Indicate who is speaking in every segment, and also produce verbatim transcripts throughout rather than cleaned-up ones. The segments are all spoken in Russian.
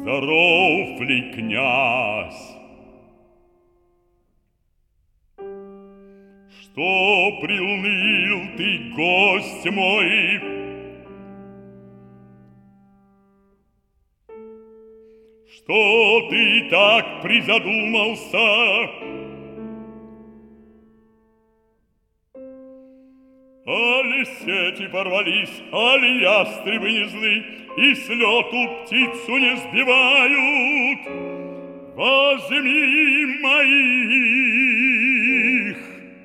Speaker 1: Здоров ли, князь? Что приуныл ты, гость мой? Что ты так призадумался? Али сети порвались, али ястребы не злы, и с лету птицу не сбивают. Возьми моих.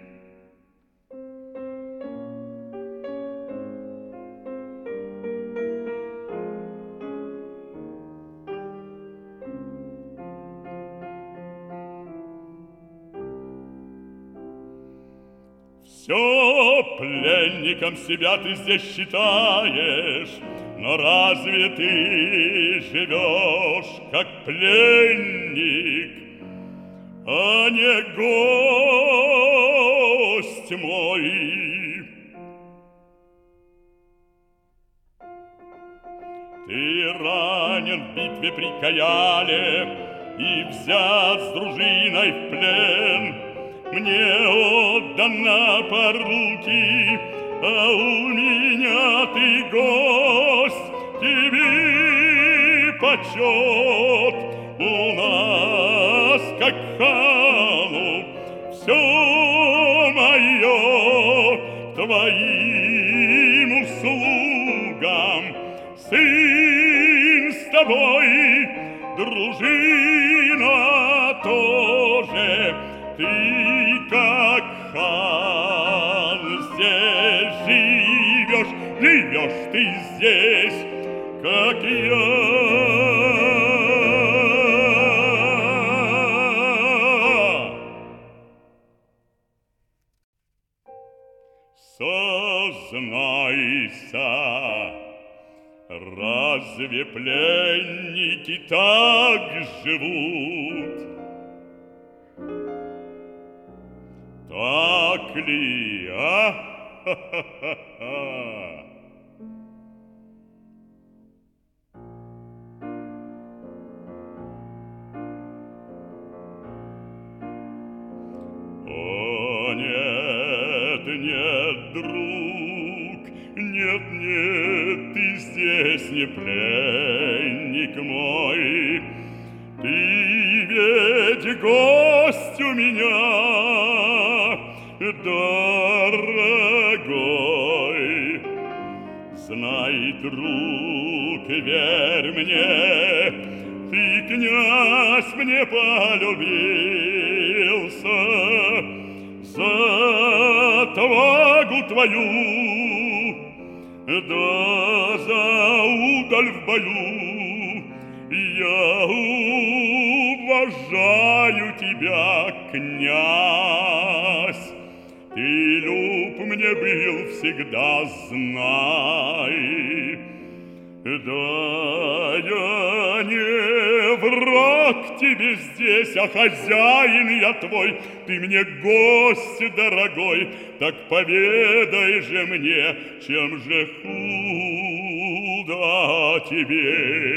Speaker 1: Все пленником себя ты здесь считаешь, но разве ты живешь как пленник, а не гость мой? Ты ранен в битве при Каяле и взят с дружиной в плен. Мне отдана поруки, а у меня ты гость, тебе почет. У нас, как хану, все мое твоим услугам. Сын с тобой, дружина тоже. Ты как хан здесь живешь, живешь ты здесь, как я. Сознайся, разве пленники так живут? Так ли, а? Ха-ха-ха-ха! О, нет, нет, друг, нет, нет, ты здесь не пленник мой, ты ведь гость у меня, дорогой. Знай, друг, верь мне, ты, князь, мне полюбился за отвагу твою, да за удаль в бою. Я уважаю тебя, князь, ты люб мне был всегда, знай. Да я не враг тебе здесь, а хозяин я твой, ты мне гость дорогой, так поведай же мне, чем же худо тебе.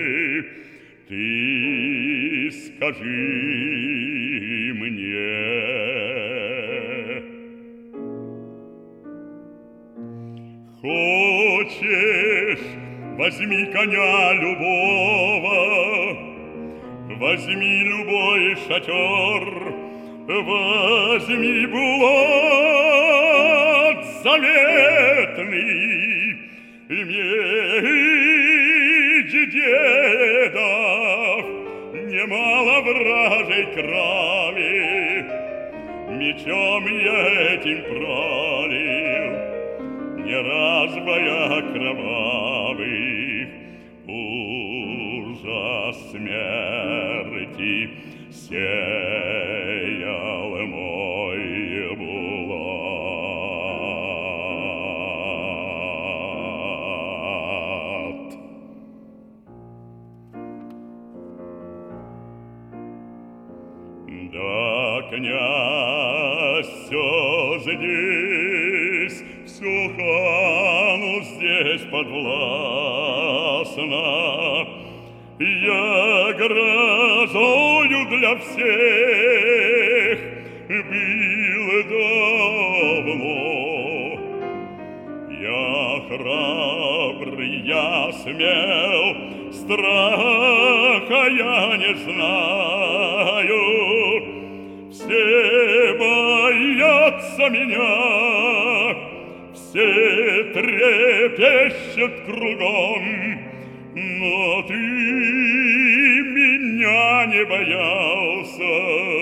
Speaker 1: Ты скажи мне. Хочешь, возьми коня любого, возьми любой шатер, возьми булат заветный, меч дедов, немало вражей крови, мечом я этим пролил, не раз боя кровавых, ужас смерти сеял мой булат. Да, князь, все здесь, все хану здесь подвластно, я грозою для всех был давно. Я храбрый, я смел, страха я не знаю. Все боятся меня, все трепещут кругом, но ты меня не боялся,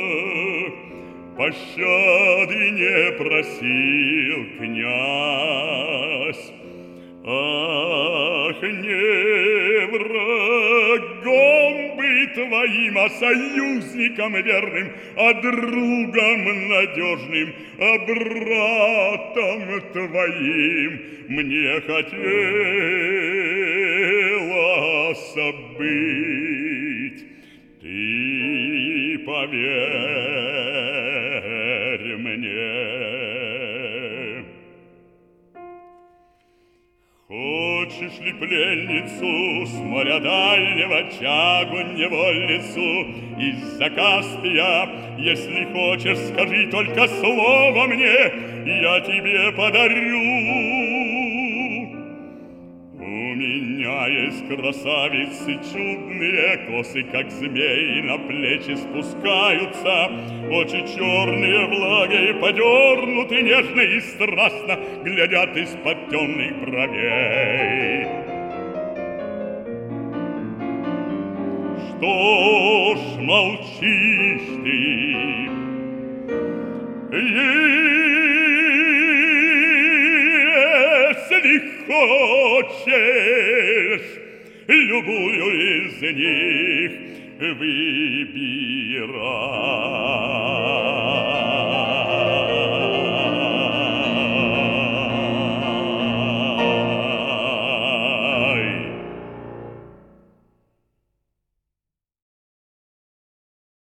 Speaker 1: пощады не просил, князь. Ах, не врагом быть твоим, а союзником верным, а другом надежным, а братом твоим мне хотелось быть. Ты поверь мне. Хочешь ли пленницу с моря дальнего, чагу невольницу из-за Каспия? Если хочешь, скажи только слово мне, я тебе подарю. У меня есть красавицы чудные, косы, как змеи, на плечи спускаются, очи черные, влагой подернуты, нежно и страстно глядят из-под темных бровей. Что ж молчишь ты? Если хочешь, любую из них выбирай.